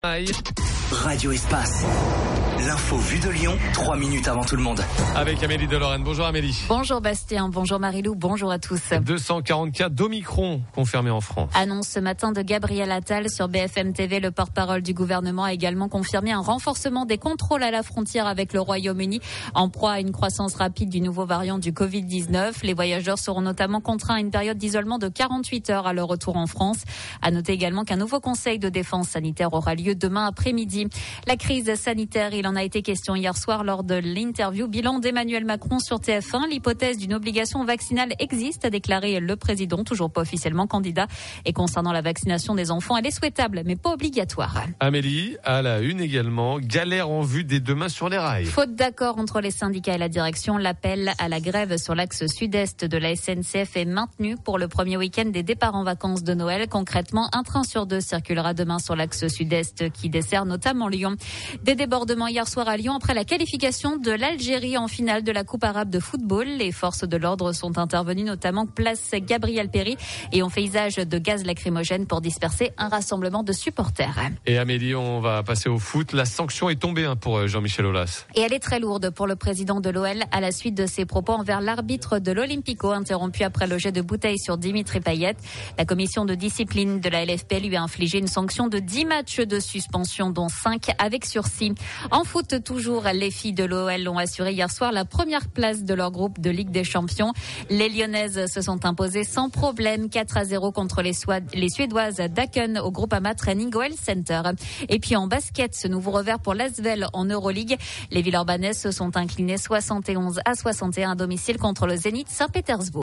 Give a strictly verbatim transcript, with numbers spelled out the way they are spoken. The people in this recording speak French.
Radio Espace. L'info vue de Lyon, trois minutes avant tout le monde. Avec Amélie de Lorraine. Bonjour Amélie. Bonjour Bastien, bonjour Marilou, bonjour à tous. deux cent quarante cas d'Omicron confirmés en France. Annonce ce matin de Gabriel Attal sur B F M T V. Le porte-parole du gouvernement a également confirmé un renforcement des contrôles à la frontière avec le Royaume-Uni en proie à une croissance rapide du nouveau variant du covid dix-neuf. Les voyageurs seront notamment contraints à une période d'isolement de quarante-huit heures à leur retour en France. À noter également qu'un nouveau conseil de défense sanitaire aura lieu demain après-midi. La crise sanitaire, il en a été question hier soir lors de l'interview bilan d'Emmanuel Macron sur T F un. L'hypothèse d'une obligation vaccinale existe, a déclaré le président, toujours pas officiellement candidat. Et concernant la vaccination des enfants, elle est souhaitable, mais pas obligatoire. Amélie, à la une également, galère en vue dès demain sur les rails. Faute d'accord entre les syndicats et la direction, l'appel à la grève sur l'axe sud-est de la S N C F est maintenu pour le premier week-end des départs en vacances de Noël. Concrètement, un train sur deux circulera demain sur l'axe sud-est qui dessert notamment Lyon. Des débordements hier soir à Lyon après la qualification de l'Algérie en finale de la Coupe arabe de football. Les forces de l'ordre sont intervenues, notamment place Gabriel Péri, et ont fait usage de gaz lacrymogène pour disperser un rassemblement de supporters. Et Amélie, on va passer au foot. La sanction est tombée hein, pour Jean-Michel Aulas. Et elle est très lourde pour le président de l'O L à la suite de ses propos envers l'arbitre de l'Olympico, interrompu après le jet de bouteille sur Dimitri Payet. La commission de discipline de la L F P lui a infligé une sanction de dix matchs de suspension, dont cinq avec sursis. En foot, toujours, les filles de l'O L ont assuré hier soir la première place de leur groupe de Ligue des Champions. Les Lyonnaises se sont imposées sans problème quatre à zéro contre les, Soi- les Suédoises d'Aken au Groupama Training Oil Center. Et puis en basket, ce nouveau revers pour l'Asvel en Euroleague. Les Villeurbanaises se sont inclinées soixante et onze à soixante et un à domicile contre le Zénith Saint-Pétersbourg.